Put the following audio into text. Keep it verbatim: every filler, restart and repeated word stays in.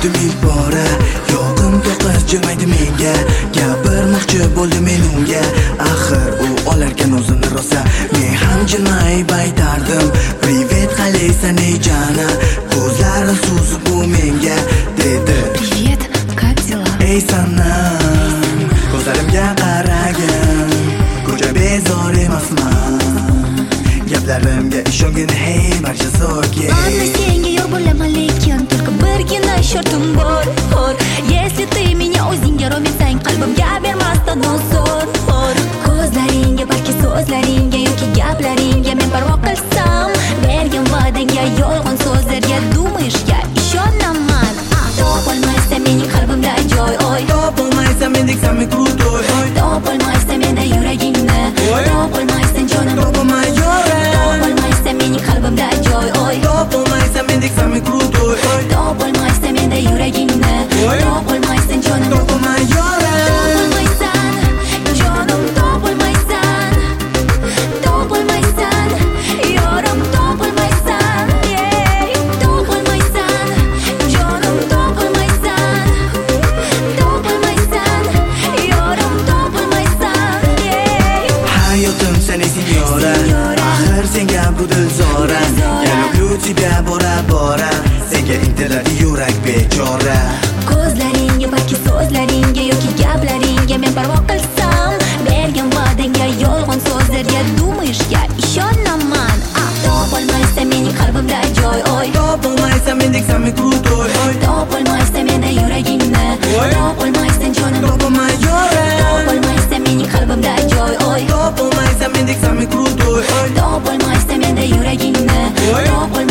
ko'rdim ilk bora. Yo'qim to'qis jilmaydi menga, gapirmoqchi bo'ldi men unga. Axir u olarkan o'zini rosa, men ham jilmayib aytardim: "Privet, qalaysan ey jana?" Ko'zlari suzib u menga dedi: "Привет, как дела?" Ey sanam, ko'zlarimga qaragin, ko'cha bezor emasman. Gaplarimga ishongin, hey barcha so'rgin. Ладно, senga yor bo'laman, lekin только birgina shartim bor. Hor, если ты меня o'zingga rom etsang, qalbimga bermasdan ozor. Hor, ko'zlaringga, balki so'zlaringga yoki gaplaringga men parvo qilsam, bergan va'dangga yolg'on so'zlarga думаешь, я ishonaman. Topolmaysan mening qalbimda joy, oy. Topolmaysan mendek samimi krutoy, oy. Topolmaysan menda yuragingni, topolmaysan jonim, Topolmay yoram, topolmaysan mening qalbimda joy, oy. topolmaysan mendek samimi krutoy, oy. Topolmaysan menda yuragingni, topolmaysan jonim, Topolmay yoram, topolmaysan jonim, topolmaysan, topolmaysan yorim, topolmaysan, yeah. Topolmaysan jonim, topolmaysan, topolmaysan yorim, topolmaysan, yeah. hayotim seni signora. Axir senga bu dil zora. Я люблю тебя bora-bora. Senga intiladi yurak bechora. Ko'zlaringga, balki so'zlaringga yoki gaplaringga men parvo qilsam, bergan va'dangga yolg'on so'zlarga думаешь, я ishonaman. Topolmaysan mening qalbimda joy, oy. Topolmaysan mendek samimi krutoy, oy. Topolmaysan menda yuragingni, topolmaysan jonim, Topolmay yoram, topolmaysan mening qalbimda joy, oy. topolmaysan mendek samimi krutoy, oy. Topolmaysan menda yuragingni, topolmaysan